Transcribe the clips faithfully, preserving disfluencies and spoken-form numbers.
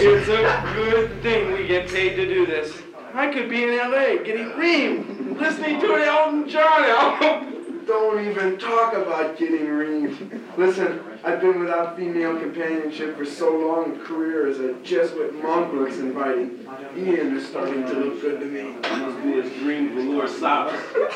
It's a good thing we get paid to do this. I could be in L A getting reamed, listening to an Elton John album. Don't even talk about getting reamed. Listen, I've been without female companionship for so long, a career as a Jesuit monk looks inviting. Ian is starting to look good to me. Must be his green velour socks.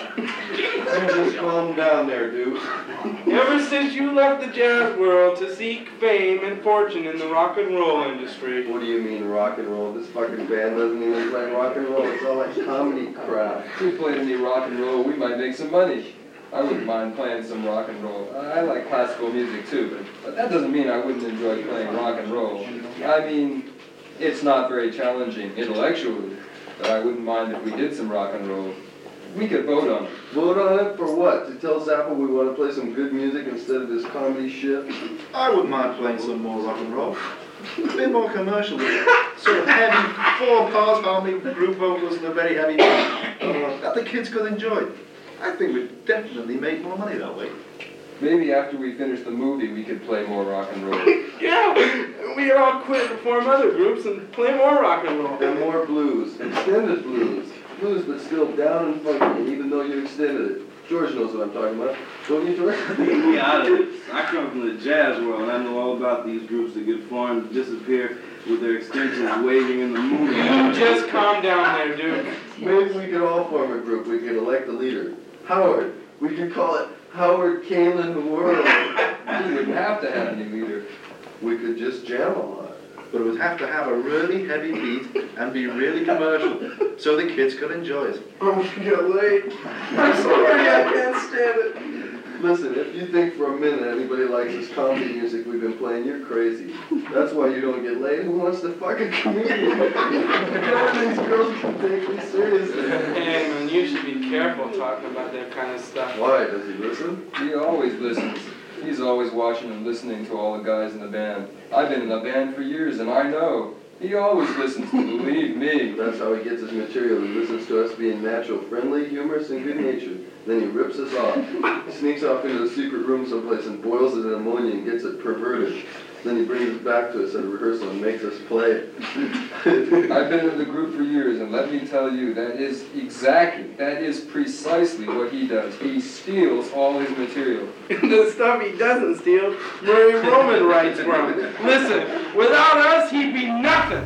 Just calm down there, dude. Ever since you left the jazz world to seek fame and fortune in the rock and roll industry. What do you mean rock and roll? This fucking band doesn't even play rock and roll. It's all like comedy crap. If we played any rock and roll, we might make some money. I wouldn't mind playing some rock and roll. I like classical music too, but, but that doesn't mean I wouldn't enjoy playing rock and roll. I mean, it's not very challenging intellectually, but I wouldn't mind if we did some rock and roll. We could vote on it. Vote on it for what? To tell Zappa we want to play some good music instead of this comedy shit? I wouldn't mind playing some more rock and roll. A bit more commercial, sort of heavy, four parts harmony, group vocals, and a very heavy beat. That the kids could enjoy. I think we'd definitely make more money that way. Maybe after we finish the movie, we could play more rock and roll. Yeah, we could all quit and form other groups and play more rock and roll. And more blues. Extended blues. Blues, but still down and funky, and even though you extended it. George knows what I'm talking about. Don't you, George? Leave me out of this. I come from the jazz world, and I know all about these groups that get formed and disappear with their extensions waving in the moon. You just calm down there, dude. Maybe we could all form a group. We could elect a leader. Howard. We could call it Howard Kalin World. We wouldn't have to have any leader. We could just jam a lot. But it would have to have a really heavy beat and be really commercial, so the kids could enjoy it. Oh, we get late. I'm sorry, I can't stand it. Listen, if you think for a minute anybody likes this comedy music we've been playing, you're crazy. That's why you don't get laid. Who wants to fuck a comedian? None of these girls can take me seriously. Hey, man, you should be careful talking about that kind of stuff. Why? Does he listen? He always listens. He's always watching and listening to all the guys in the band. I've been in the band for years, and I know. He always listens, believe me. That's how he gets his material. He listens to us being natural, friendly, humorous, and good-natured. Then he rips us off. He sneaks off into a secret room someplace and boils it in ammonia and gets it perverted. Then he brings it back to us at a rehearsal and makes us play it. I've been in the group for years, and let me tell you, that is exactly, that is precisely what he does. He steals all his material. The stuff he doesn't steal, Murray Roman writes from. Listen, without us, he'd be nothing.